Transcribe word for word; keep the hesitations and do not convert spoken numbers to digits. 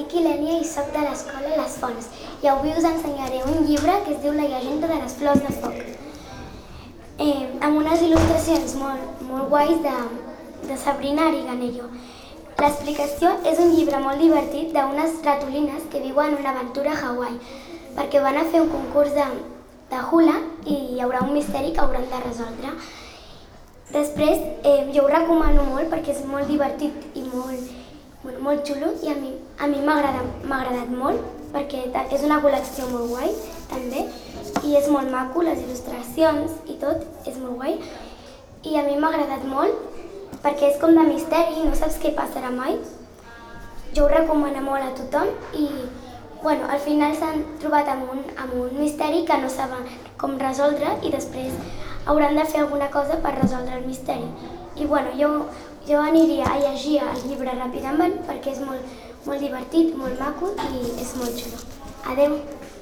Quilènia i soc de l'escola Les Fonts i avui us ensenyaré un llibre que es diu La llegenda de les flors de foc, eh, amb unes il·lustracions molt, molt guais de, de Sabrina Ariganello. L'explicació és un llibre molt divertit d'unes ratolines que viuen una aventura a Hawaii perquè van a fer un concurs de, de hula i hi haurà un misteri que hauran de resoldre. Després, eh, jo ho recomano molt perquè és molt divertit i molt, molt, molt xulo i a mi a mi m'ha agradat molt perquè és una col·lecció molt guai també i és molt maco, les il·lustracions i tot és molt guai i a mi m'ha agradat molt perquè és com de misteri i no saps què passarà mai. Jo ho recomano molt a tothom i bueno, al final s'han trobat amb un, amb un misteri que no saben com resoldre i després hauran de fer alguna cosa per resoldre el misteri. I bueno, jo, jo aniria a llegir el llibre ràpidament perquè és molt, molt divertit, molt maco i és molt xulo. Adeu!